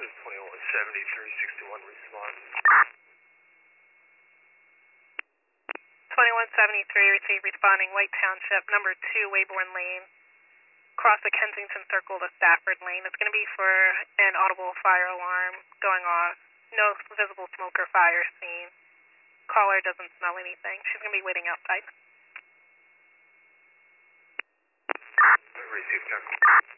This is 217361, respond. 2173, receive responding White Township, number 2, Wayborn Lane. Cross the Kensington Circle to Stafford Lane. It's going to be for an audible fire alarm going off. No visible smoke or fire seen. Caller doesn't smell anything. She's going to be waiting outside. Receive, 10.